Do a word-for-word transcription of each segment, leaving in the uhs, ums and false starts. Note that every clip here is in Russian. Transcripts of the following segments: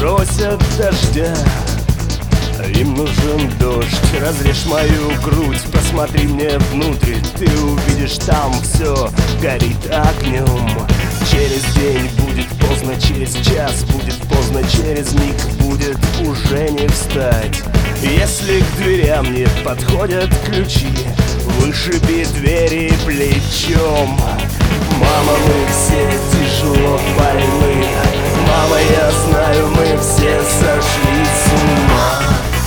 просят дождя. Им нужен дождь, разрежь мою грудь, посмотри мне внутрь, ты увидишь, там все горит огнем. Через день будет поздно, через час будет поздно, через миг будет уже не встать. Если к дверям не подходят ключи, вышиби двери плечом. Мама, мы все тяжело больны, мама, я знаю, мы все сошли с ума.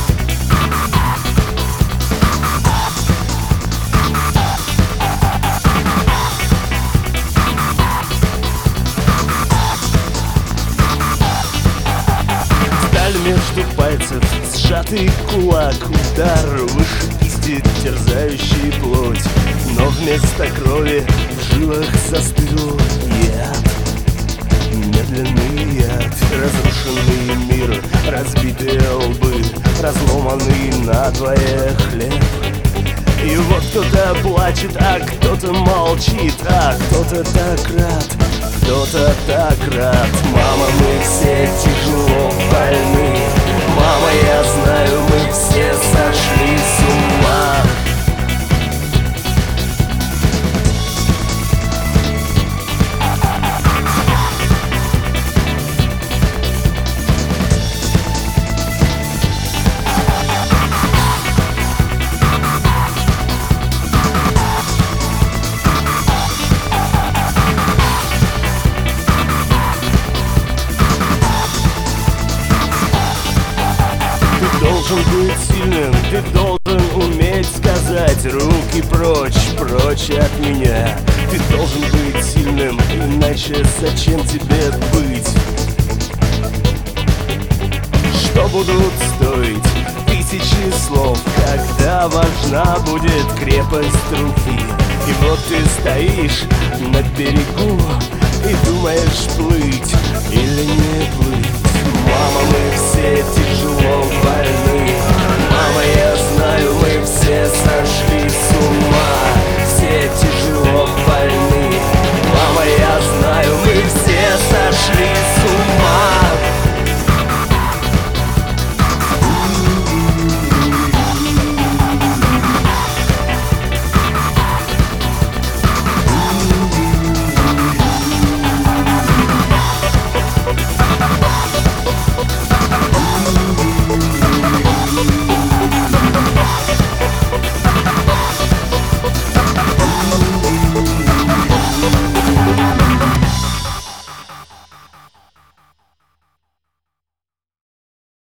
Между пальцев сжатый кулак, удар выше кисти, терзающий плоть. Но вместо крови в жилах застыл яд, медленный яд. Разрушенный мир, разбитые лбы, разломанный надвое хлеб. И вот кто-то плачет, а кто-то молчит, а кто-то так рад, кто-то так рад. Мама, мы все тяжело больны, мама, я знаю, мы все сошли с ума. Должен быть сильным, ты должен уметь сказать: руки прочь, прочь от меня. Ты должен быть сильным, иначе зачем тебе быть? Что будут стоить тысячи слов, когда важна будет крепость руки? И вот ты стоишь на берегу и думаешь, плыть или не плыть.